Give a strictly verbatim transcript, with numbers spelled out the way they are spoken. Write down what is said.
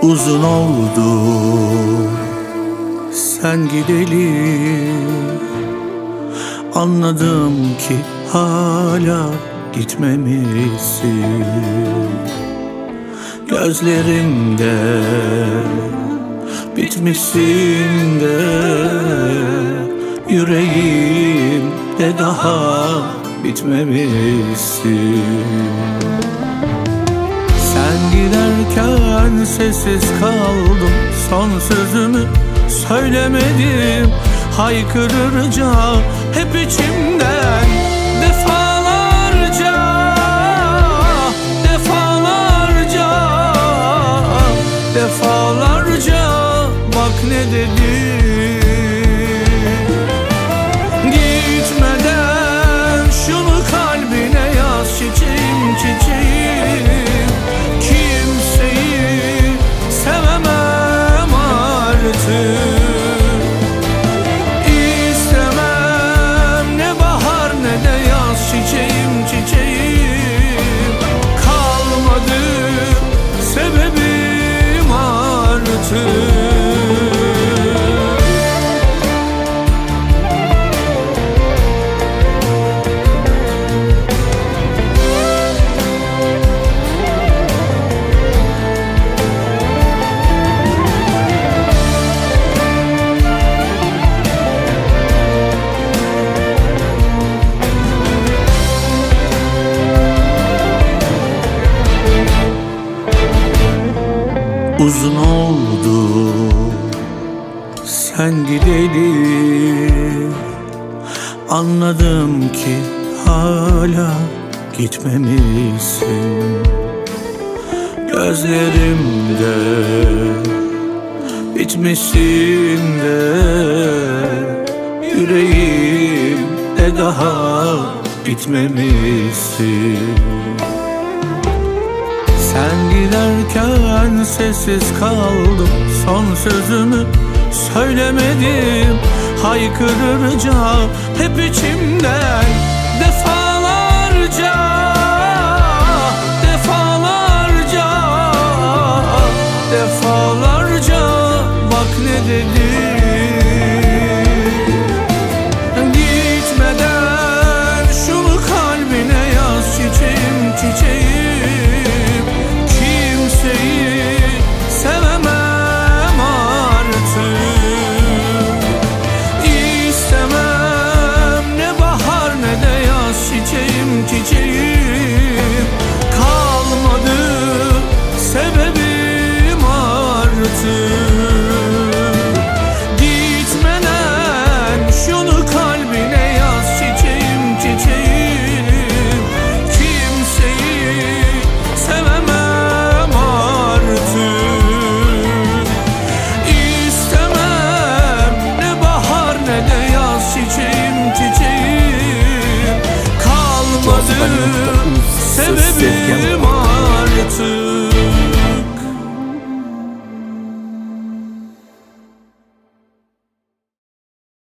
Uzun oldu sen gideli, anladım ki hala gitmemişsin. Gözlerimde bitmişsin de, yüreğimde daha bitmemişsin. Sen giderken sessiz kaldım, son sözümü söylemedim. Haykırırca hep içimden defalarca, defalarca, defalarca bak ne dedim. Gitmeden şunu kalbine yaz çiçeğim, çiçeğim. Kimseyi sevemem artık. İstemem ne bahar ne de yaz çiçeğim, çiçeğim. Kalmadı sebebim artık. Uzun oldu sen gideli, anladım ki hala gitmemişsin. Gözlerimde bitmişsin de, yüreğimde daha bitmemişsin. Sen giderken sessiz kaldım, son sözümü söylemedim. Haykırırca hep içimden defalarca, defalarca, defalarca bak ne dedim. Gitmeden şunu kalbine yaz çiçeğim, çiçeğim.